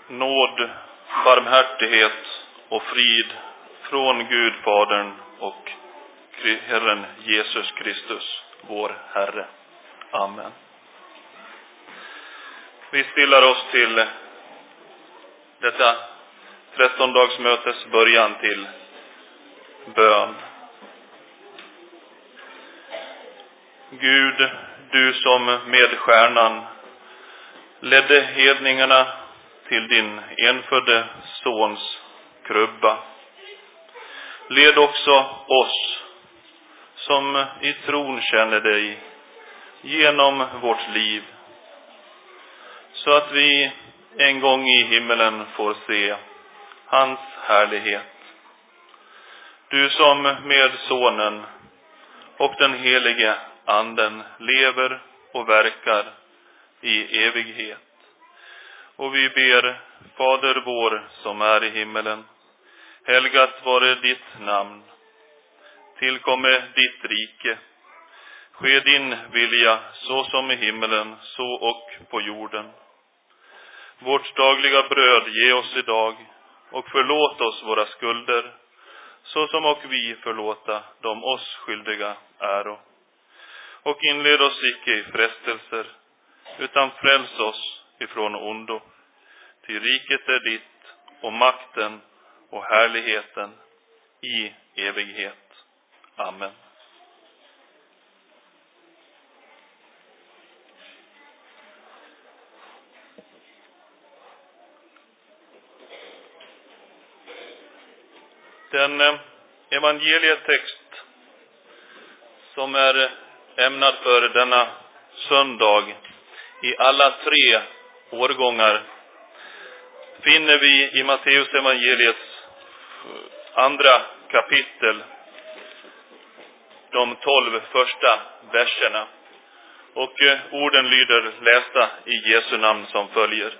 Nåd, barmhärtighet och frid från Gud Fadern och Herren Jesus Kristus, vår Herre. Amen. Vi stillar oss till detta 13-dagsmötes början till bön. Gud, du som med stjärnan ledde hedningarna till din enfödde sons krubba. Led också oss som i tron känner dig genom vårt liv, så att vi en gång i himmelen får se hans härlighet. Du som med sonen och den helige anden lever och verkar i evighet. Och vi ber, Fader vår som är i himmelen, helgat vare ditt namn. Tillkomme ditt rike. Ske din vilja så som i himmelen, så och på jorden. Vårt dagliga bröd ge oss idag, och förlåt oss våra skulder, så som och vi förlåta de oss skyldiga äro. Och inled oss icke i frestelser, utan fräls oss ifrån ondo. Till riket är ditt, och makten och härligheten i evighet. Amen. Den evangelietext som är ämnad för denna söndag i alla 3 årgångar finner vi i Matteus evangeliets 2:a kapitel, de 12 första verserna. Och orden lyder, lästa i Jesu namn, som följer.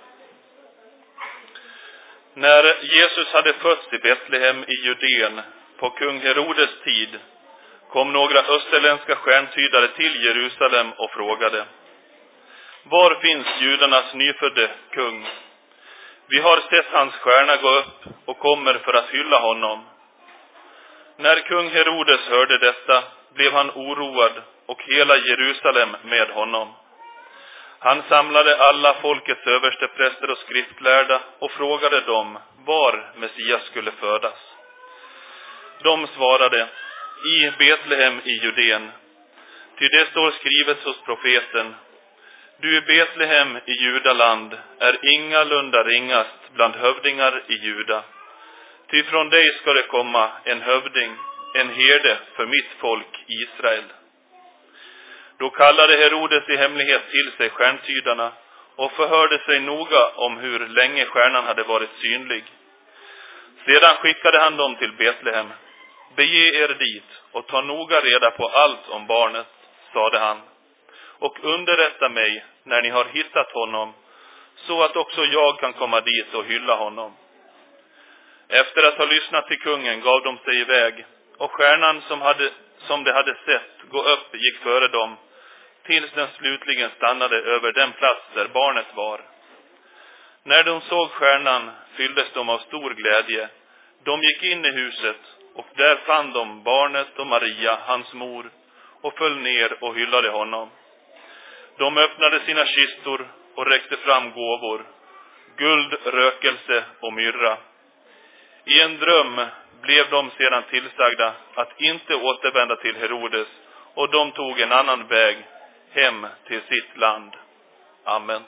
När Jesus hade fötts i Betlehem i Judeen på kung Herodes tid, kom några österländska stjärntydare till Jerusalem och frågade: Var finns judarnas nyfödde kung? Vi har sett hans stjärna gå upp och kommer för att hylla honom. När kung Herodes hörde detta blev han oroad, och hela Jerusalem med honom. Han samlade alla folkets överstepräster och skriftlärda och frågade dem var Messias skulle födas. De svarade: i Betlehem i Judeen. Ty det står skrivet hos profeten: Du Betlehem i Judaland är ingalunda ringast bland hövdingar i Juda. Ty från dig ska det komma en hövding, en herde för mitt folk Israel. Då kallade Herodes i hemlighet till sig stjärntydarna och förhörde sig noga om hur länge stjärnan hade varit synlig. Sedan skickade han dem till Betlehem. Bege er dit och ta noga reda på allt om barnet, sade han, och underrätta mig när ni har hittat honom, så att också jag kan komma dit och hylla honom. Efter att ha lyssnat till kungen gav de sig iväg, och stjärnan som de hade sett gå upp gick före dem, tills den slutligen stannade över den plats där barnet var. När de såg stjärnan fylldes de av stor glädje. De gick in i huset, och där fann de barnet och Maria, hans mor, och föll ner och hyllade honom. De öppnade sina kistor och räckte fram gåvor, guld, rökelse och myrra. I en dröm blev de sedan tillsagda att inte återvända till Herodes, och de tog en annan väg hem till sitt land. Amen.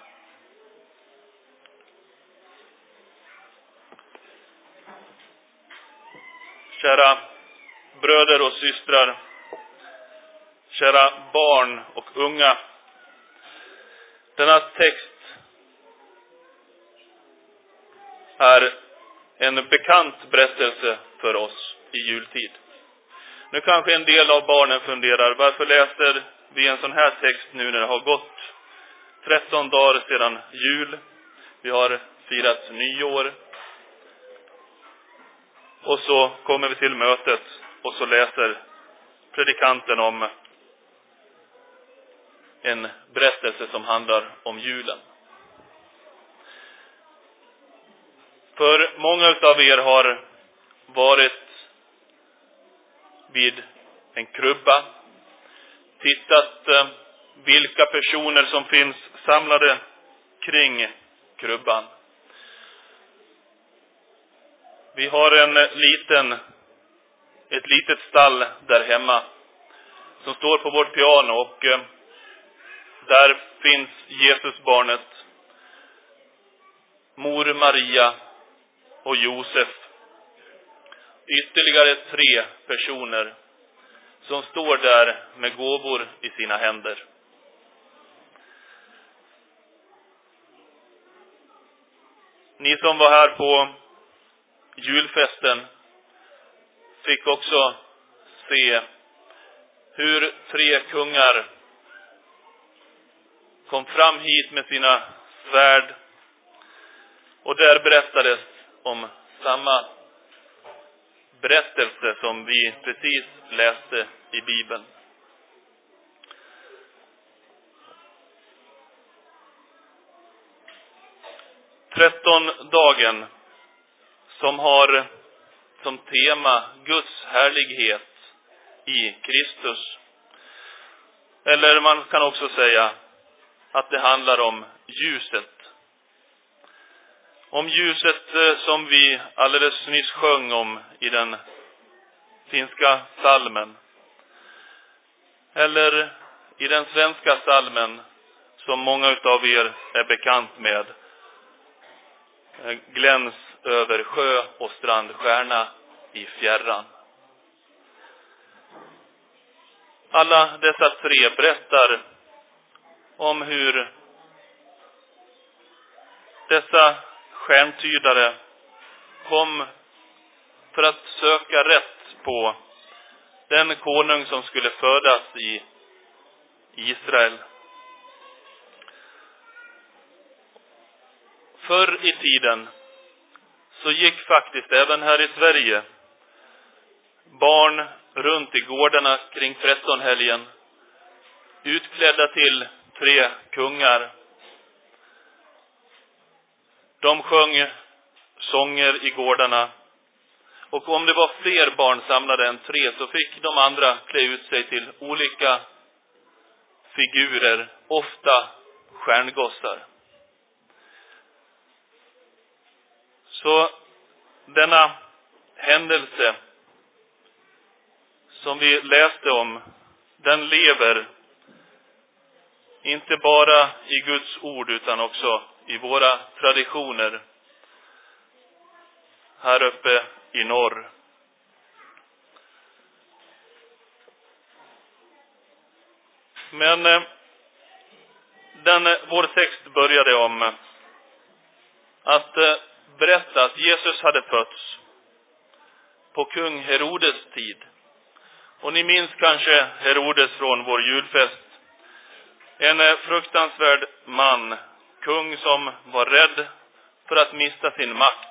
Kära bröder och systrar, kära barn och unga. Denna text är en bekant berättelse för oss i jultid. Nu kanske en del av barnen funderar, varför läser vi en sån här text nu när det har gått 13 dagar sedan jul? Vi har firat nyår. Och så kommer vi till mötet och så läser predikanten om en berättelse som handlar om julen. För många av er har varit vid en krubba, tittat vilka personer som finns samlade kring krubban. Vi har ett litet stall där hemma som står på vårt piano, och där finns Jesusbarnet, mor Maria och Josef. Ytterligare 3 personer som står där med gåvor i sina händer. Ni som var här på julfesten fick också se hur 3 kungar kom fram hit med sina svärd, och där berättades om samma berättelse som vi precis läste i Bibeln. Trettondagen som har som tema Guds härlighet i Kristus. Eller man kan också säga att det handlar om ljuset. Om ljuset som vi alldeles nyss sjöng om i den finska psalmen. Eller i den svenska psalmen som många utav er är bekant med. Gläns över sjö och strand, stjärna i fjärran. Alla dessa 3 berättar om hur dessa stjärntydare kom för att söka rätt på den konung som skulle födas i Israel. Förr i tiden så gick faktiskt även här i Sverige barn runt i gårdarna kring 13-helgen utklädda till 3 kungar. De sjöng sånger i gårdarna, och om det var fler barn samlade än 3 så fick de andra klä ut sig till olika figurer, ofta stjärngossar. Så denna händelse som vi läste om, den lever inte bara i Guds ord utan också i våra traditioner här uppe i norr. Men vår text började om att berätta att Jesus hade fötts på kung Herodes tid. Och ni minns kanske Herodes från vår julfest. En fruktansvärd man, kung som var rädd för att mista sin makt.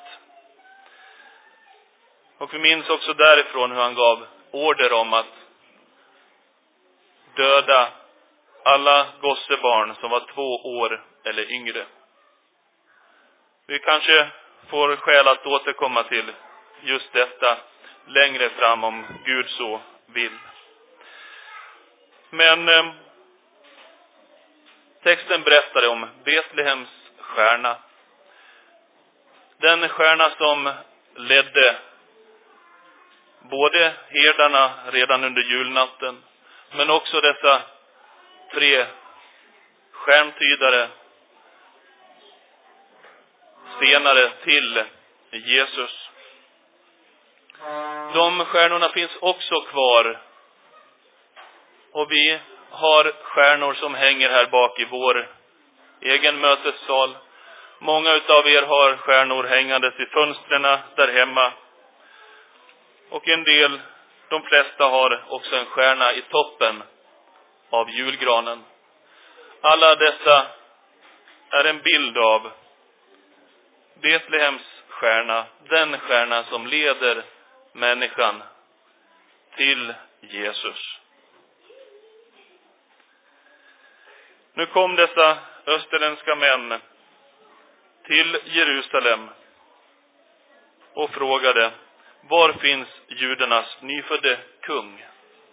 Och vi minns också därifrån hur han gav order om att döda alla gossebarn som var 2 år eller yngre. Vi kanske får skäl att återkomma till just detta längre fram om Gud så vill. Men texten berättar om Betlehems stjärna. Den stjärna som ledde både herdarna redan under julnatten, men också dessa 3 stjärntydare senare till Jesus. De stjärnorna finns också kvar, och vi har stjärnor som hänger här bak i vår egen mötessal. Många utav er har stjärnor hängandes i fönstren där hemma. Och de flesta har också en stjärna i toppen av julgranen. Alla dessa är en bild av Betlehems stjärna, den stjärna som leder människan till Jesus. Nu kom dessa österländska män till Jerusalem och frågade: var finns judarnas nyfödde kung?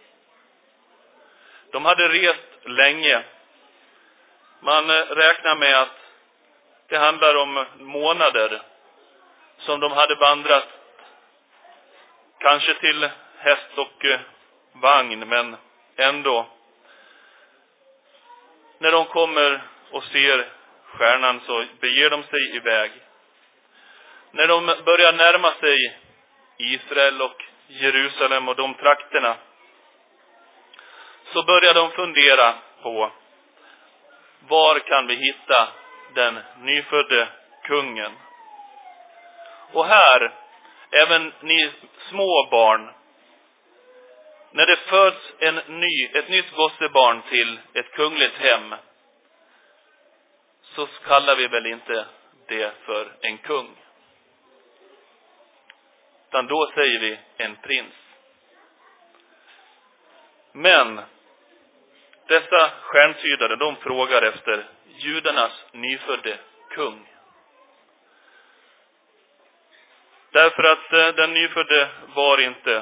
De hade rest länge. Man räknar med att det handlar om månader som de hade vandrat, kanske till häst och vagn, men ändå. När de kommer och ser stjärnan så beger de sig iväg. När de börjar närma sig Israel och Jerusalem och de trakterna, så börjar de fundera på: var kan vi hitta den nyfödde kungen? Och här, även ni små barn, när det föds ett nytt gossebarn till ett kungligt hem, så kallar vi väl inte det för en kung, utan då säger vi en prins. Men dessa stjärntydare, de frågar efter judarnas nyfödde kung. Därför att den nyfödde var inte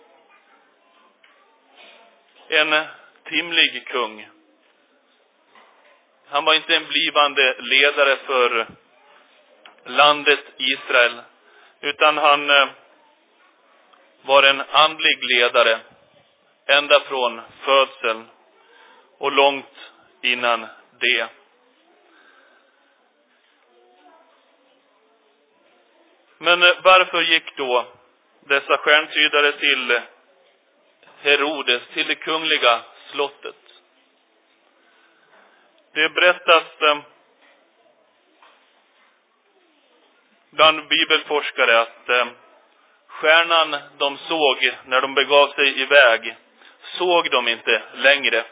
en timlig kung. Han var inte en blivande ledare för landet Israel, utan han var en andlig ledare ända från födseln och långt innan det. Men varför gick då dessa stjärntydare till Herodes, till det kungliga slottet? Det berättas bland bibelforskare att stjärnan de såg när de begav sig iväg, såg de inte längre.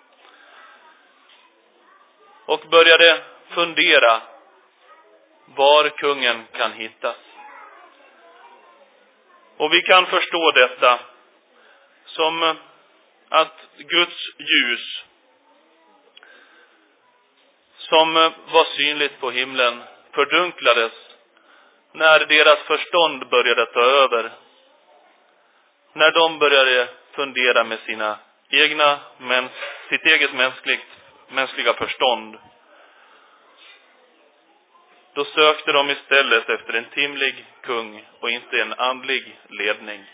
Och började fundera var kungen kan hittas. Och vi kan förstå detta som att Guds ljus, som var synligt på himlen, fördunklades när deras förstånd började ta över. När de började fundera med sitt eget mänskliga förstånd. Då sökte de istället efter en timlig kung och inte en andlig ledning.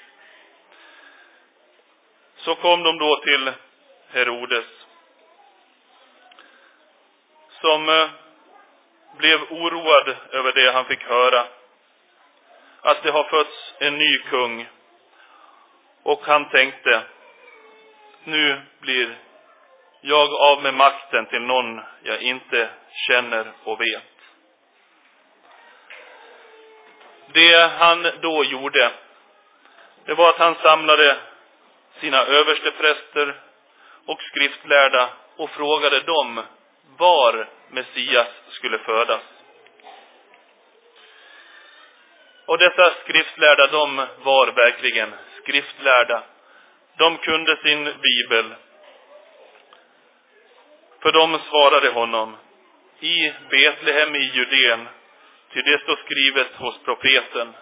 Så kom de då till Herodes, som blev oroad över det han fick höra, att det har fötts en ny kung. Och han tänkte: nu blir jag av med makten till någon jag inte känner och vet. Det han då gjorde, det var att han samlade sina överstepräster och skriftlärda och frågade dem var Messias skulle födas. Och dessa skriftlärda, de var verkligen skriftlärda. De kunde sin bibel. För de svarade honom: i Betlehem i Judén, ty det står skrivet hos profeten: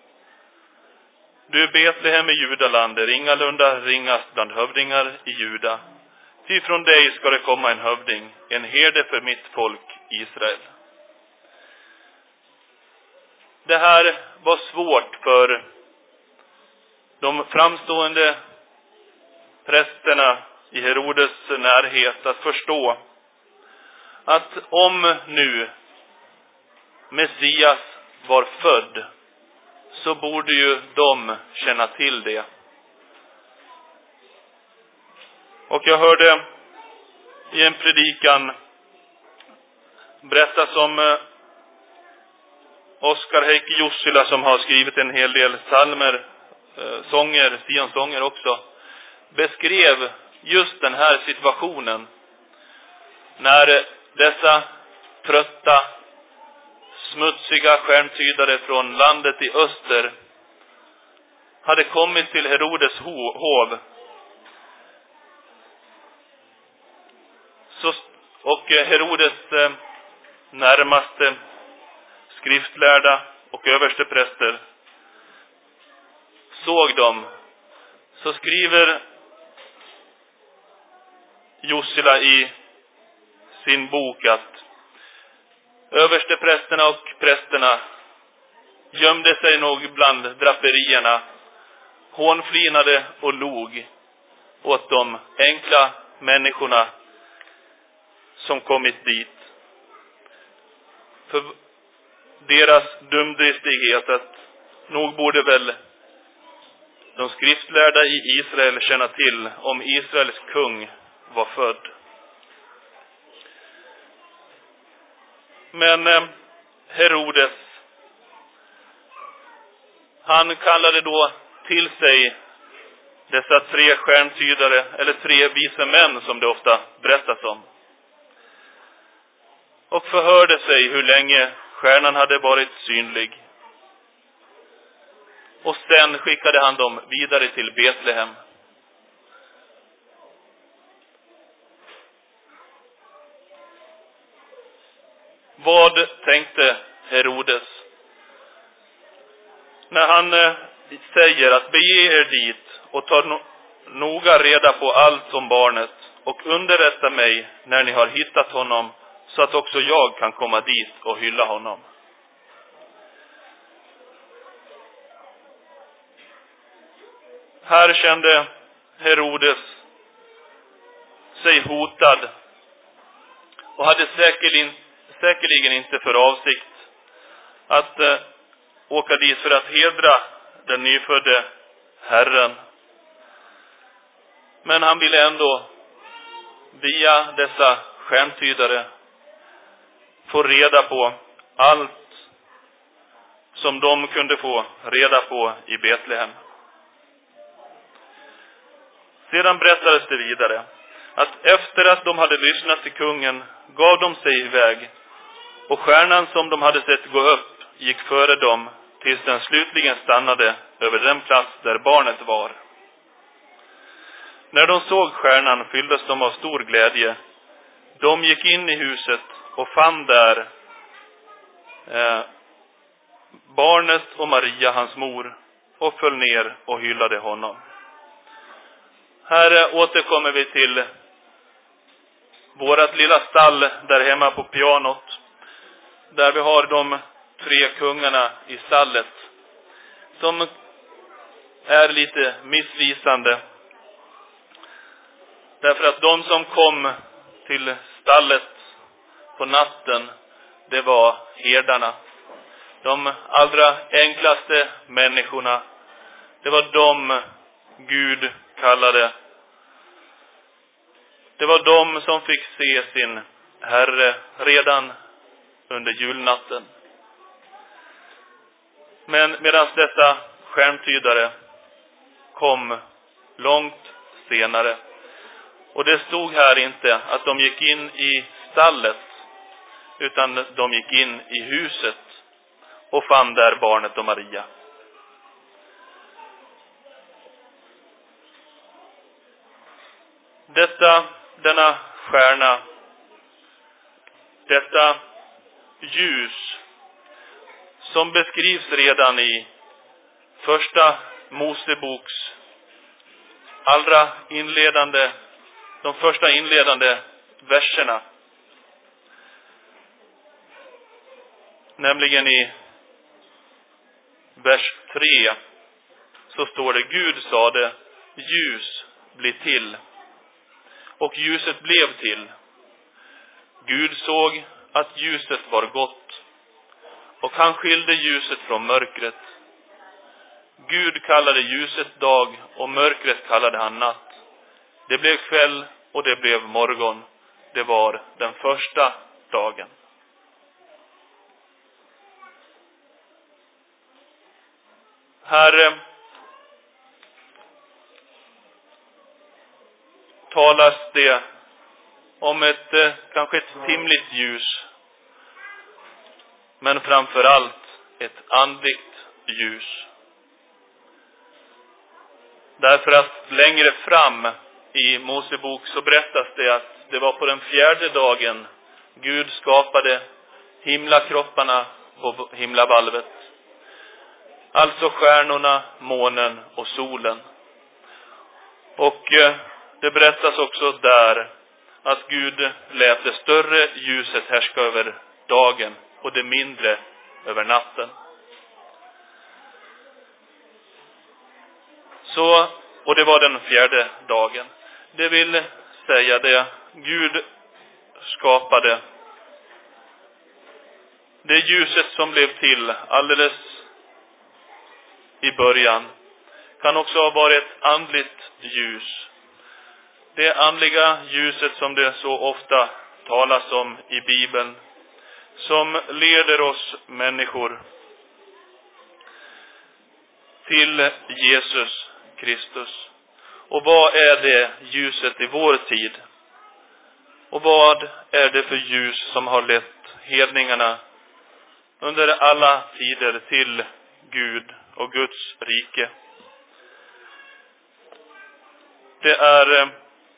du Betlehem i Judaland är ingalunda ringast bland hövdingar i Juda. Ty från dig ska det komma en hövding, en herde för mitt folk Israel. Det här var svårt för de framstående prästerna i Herodes närhet att förstå, att om nu Messias var född, så borde ju de känna till det. Och jag hörde i en predikan berättas om Oskar Heikki Jussila, som har skrivit en hel del psalmer, sånger, sionsånger också, beskrev just den här situationen när dessa trötta, smutsiga stjärntydare från landet i öster hade kommit till Herodes hov. Och Herodes närmaste skriftlärda och överstepräster såg dem, så skriver Josila i sin bok att översteprästerna och prästerna gömde sig nog bland draperierna, hånflinade och log åt de enkla människorna som kommit dit. För deras dumdristighet att nog borde väl de skriftlärda i Israel känna till om Israels kung var född. Men Herodes, han kallade då till sig dessa 3 stjärntydare, eller 3 vise män som det ofta berättas om, och förhörde sig hur länge stjärnan hade varit synlig. Och sen skickade han dem vidare till Betlehem. Vad tänkte Herodes när han säger att bege er dit och ta noga reda på allt om barnet och underrätta mig när ni har hittat honom, så att också jag kan komma dit och hylla honom? Här kände Herodes sig hotad och hade säkerligen inte för avsikt att åka dit för att hedra den nyfödde Herren. Men han ville ändå via dessa stjärntydare få reda på allt som de kunde få reda på i Betlehem. Sedan berättades det vidare att efter att de hade lyssnat till kungen gav de sig iväg, och stjärnan som de hade sett gå upp gick före dem tills den slutligen stannade över den plats där barnet var. När de såg stjärnan fylldes de av stor glädje. De gick in i huset och fann där barnet och Maria, hans mor, och föll ner och hyllade honom. Här återkommer vi till vårat lilla stall där hemma på pianot, där vi har de 3 kungarna i stallet, som är lite missvisande. Därför att de som kom till stallet på natten, det var herdarna. De allra enklaste människorna. Det var de Gud kallade. Det var de som fick se sin Herre redan under julnatten. Men medan dessa stjärntydare kom långt senare. Och det stod här inte att de gick in i stallet, utan de gick in i huset och fann där barnet och Maria. Denna stjärna, detta ljus som beskrivs redan i första Moseboks de första inledande verserna. Nämligen i vers 3 så står det: Gud sade, ljus blir till. Och ljuset blev till. Gud såg att ljuset var gott, och han skilde ljuset från mörkret. Gud kallade ljuset dag, och mörkret kallade han natt. Det blev kväll och det blev morgon. Det var den första dagen. Här talas det om kanske ett timligt ljus, men framför allt ett andligt ljus. Därför att längre fram i Mosebok så berättas det att det var på den 4:e dagen Gud skapade himlakropparna på himlavalvet, alltså stjärnorna, månen och solen. Och det berättas också där att Gud lät det större ljuset härska över dagen och det mindre över natten. Så, och det var den 4:e dagen. Det vill säga det Gud skapade. Det ljuset som blev till alldeles i början kan också ha varit ett andligt ljus. Det andliga ljuset som det så ofta talas om i Bibeln, som leder oss människor till Jesus Kristus. Och vad är det ljuset i vår tid? Och vad är det för ljus som har lett hedningarna under alla tider till Gud och Guds rike? Det är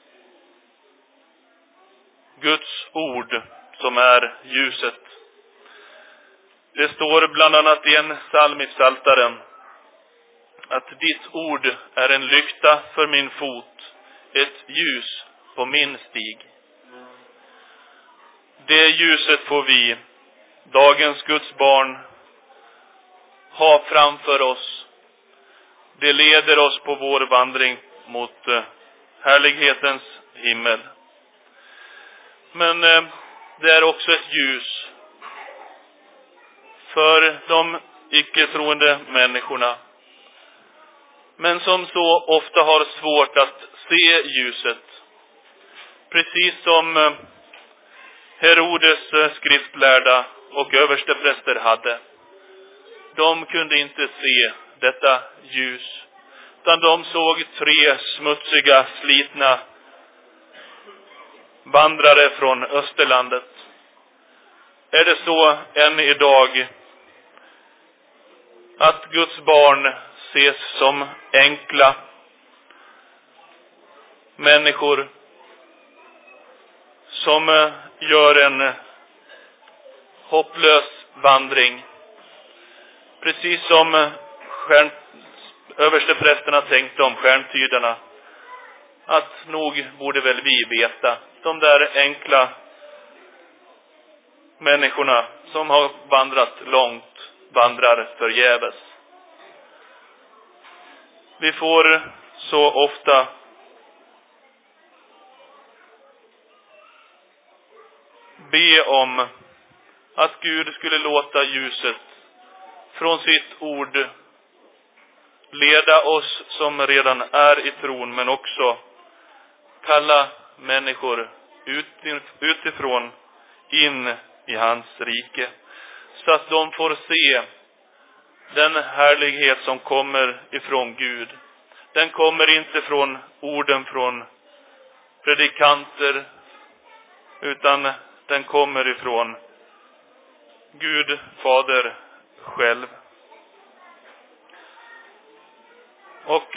Guds ord som är ljuset. Det står bland annat i en psalm i Psaltaren att ditt ord är en lykta för min fot, ett ljus på min stig. Det ljuset får vi, dagens Guds barn, ha framför oss. Det leder oss på vår vandring mot härlighetens himmel. Men det är också ett ljus för de icke-troende människorna, men som så ofta har svårt att se ljuset. Precis som Herodes skriftlärda och överstepräster hade. De kunde inte se detta ljus, utan de såg 3 smutsiga, slitna vandrare från Österlandet. Är det så än idag att Guds barn ses som enkla människor som gör en hopplös vandring, precis som översteprästerna tänkte om stjärntydarna, att nog borde väl vi veta, de där enkla människorna som har vandrat långt vandrar förgäves. Vi får så ofta be om att Gud skulle låta ljuset från sitt ord leda oss som redan är i tron, men också kalla människor utifrån in i hans rike, så att de får se den härlighet som kommer ifrån Gud. Den kommer inte från orden från predikanter, utan den kommer ifrån Gud Fader själv. Och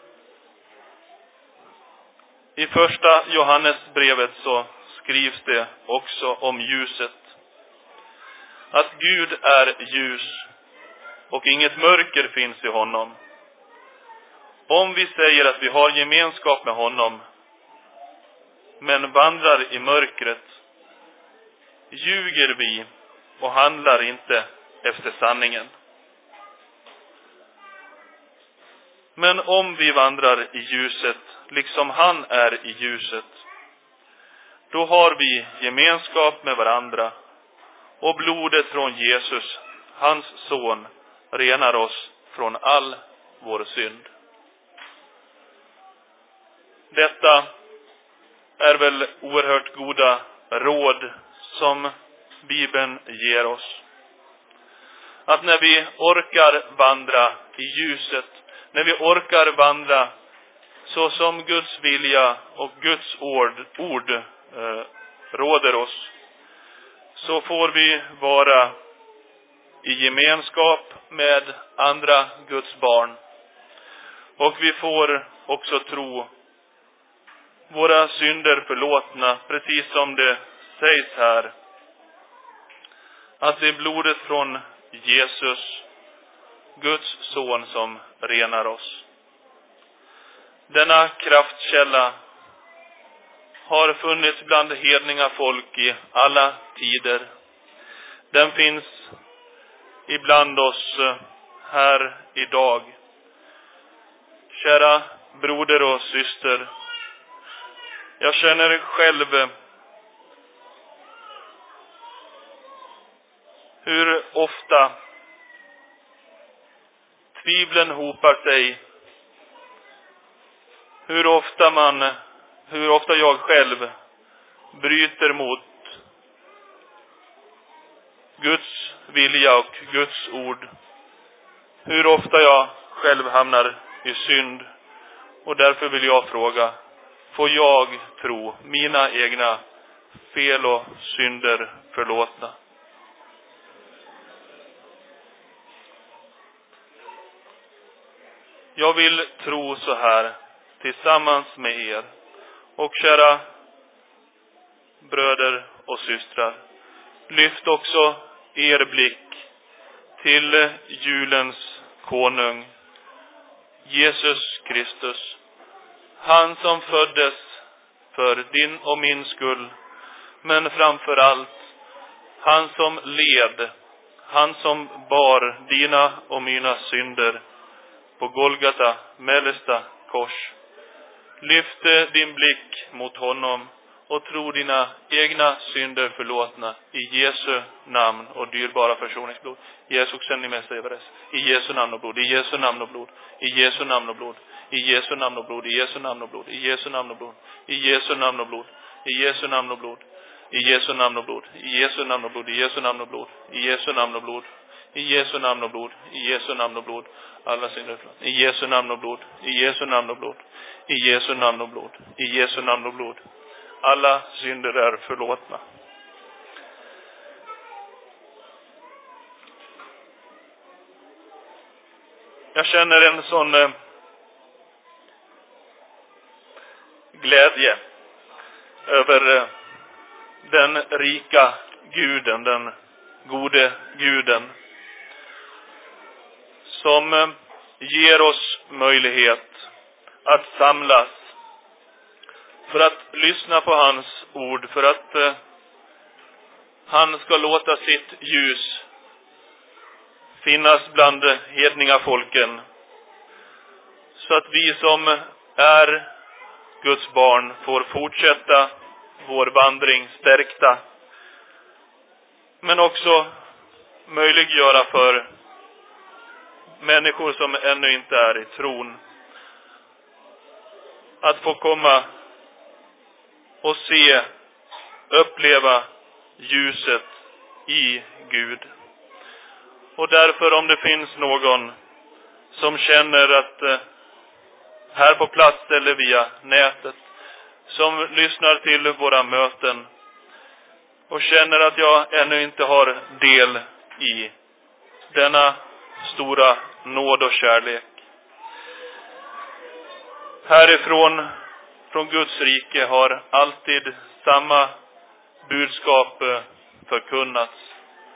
i första Johannesbrevet så skrivs det också om ljuset. Att Gud är ljus och inget mörker finns i honom. Om vi säger att vi har gemenskap med honom, men vandrar i mörkret, ljuger vi och handlar inte efter sanningen. Men om vi vandrar i ljuset, liksom han är i ljuset, då har vi gemenskap med varandra, och blodet från Jesus, hans son, renar oss från all vår synd. Detta är väl oerhört goda råd som Bibeln ger oss. Att när vi orkar vandra i ljuset, när vi orkar vandra så som Guds vilja och Guds ord råder oss, så får vi vara i gemenskap med andra Guds barn. Och vi får också tro våra synder förlåtna, precis som det sägs här, att det är blodet från Jesus, Guds son som renar oss. Denna kraftkälla har funnits bland hedninga folk i alla tider. Den finns ibland oss här idag. Kära broder och syster, jag känner själv hur ofta tvivlen hopar sig. Hur ofta jag själv bryter mot Guds vilja och Guds ord. Hur ofta jag själv hamnar i synd. Och därför vill jag fråga, får jag tro mina egna fel och synder förlåtna? Jag vill tro så här tillsammans med er. Och kära bröder och systrar, lyft också er blick till julens konung, Jesus Kristus. Han som föddes för din och min skull, men framför allt han som led, han som bar dina och mina synder på Golgata mellersta kors. Lyft din blick mot honom och tro dina egna synder förlåtna i Jesu namn och dyrbara försoningsblod. Jesus sen ni med sig över det. I Jesu namn och blod, i Jesu namn och blod, i Jesu namn och blod, i Jesu namn och blod, i Jesu namn och blod, i Jesu namn och blod, i Jesu namn och blod, i Jesu namn och blod, i Jesu namn och blod, i Jesu namn och blod, i Jesu namn och blod, i Jesu namn och blod, i Jesu namn och blod, i Jesu namn och blod, alla synder förlåt. I Jesu namn och blod, i Jesu namn och blod, i Jesu namn och blod, i Jesu namn och blod. Alla synder är förlåtna. Jag känner en sån glädje över den rika guden, den gode guden, som ger oss möjlighet att samlas för att lyssna på hans ord, för att han ska låta sitt ljus finnas bland hedninga folken, så att vi som är Guds barn får fortsätta vår vandring stärkta, men också möjliggöra för människor som ännu inte är i tron att få komma och se, uppleva ljuset i Gud. Och därför, om det finns någon som känner att här på plats eller via nätet, som lyssnar till våra möten och känner att jag ännu inte har del i denna stora nåd och kärlek. Härifrån, från Guds rike, har alltid samma budskap förkunnats.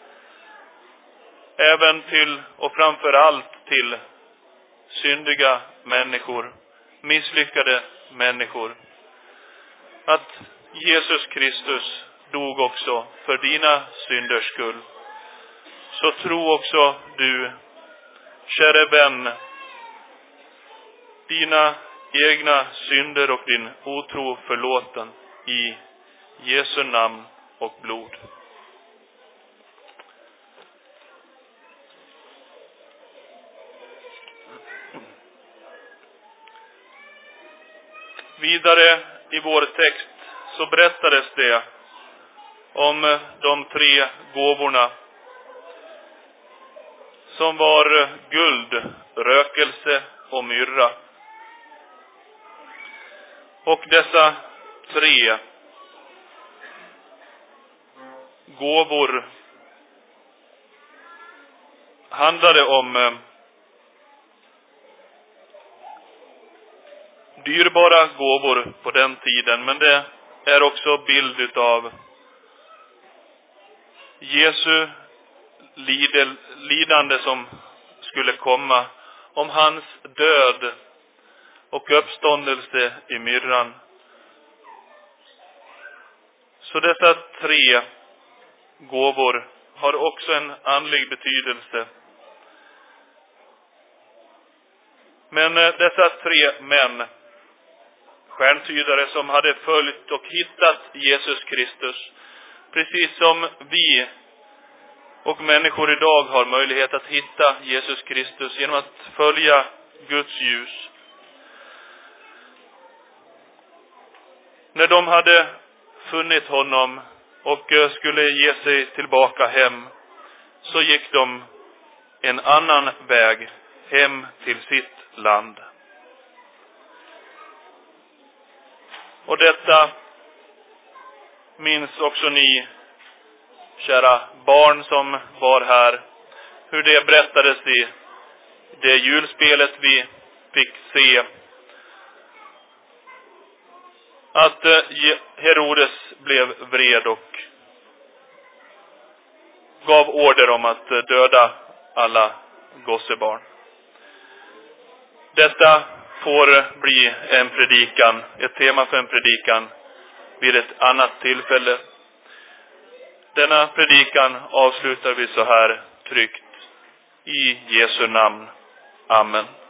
Även till och framför allt till syndiga människor, misslyckade människor. Att Jesus Kristus dog också för dina synders skull. Så tro också du, käre vän, dina egna synder och din otro förlåten i Jesu namn och blod. Vidare i vår text så berättades det om de 3 gåvorna som var guld, rökelse och myrra. Och dessa 3 gåvor handlade om dyrbara gåvor på den tiden, men det är också bild utav Jesu lidande som skulle komma om hans död och uppståndelse i myrran. Så dessa 3 gåvor har också en andlig betydelse. Men dessa 3 män, stjärntydare som hade följt och hittat Jesus Kristus, precis som vi och människor idag har möjlighet att hitta Jesus Kristus genom att följa Guds ljus. När de hade funnit honom och skulle ge sig tillbaka hem, så gick de en annan väg hem till sitt land. Och detta minns också ni, kära barn som var här, hur det berättades i det julspelet vi fick se. Att Herodes blev vred och gav order om att döda alla gossebarn. Detta får bli en predikan, ett tema för en predikan vid ett annat tillfälle. Denna predikan avslutar vi så här tryggt. I Jesu namn. Amen.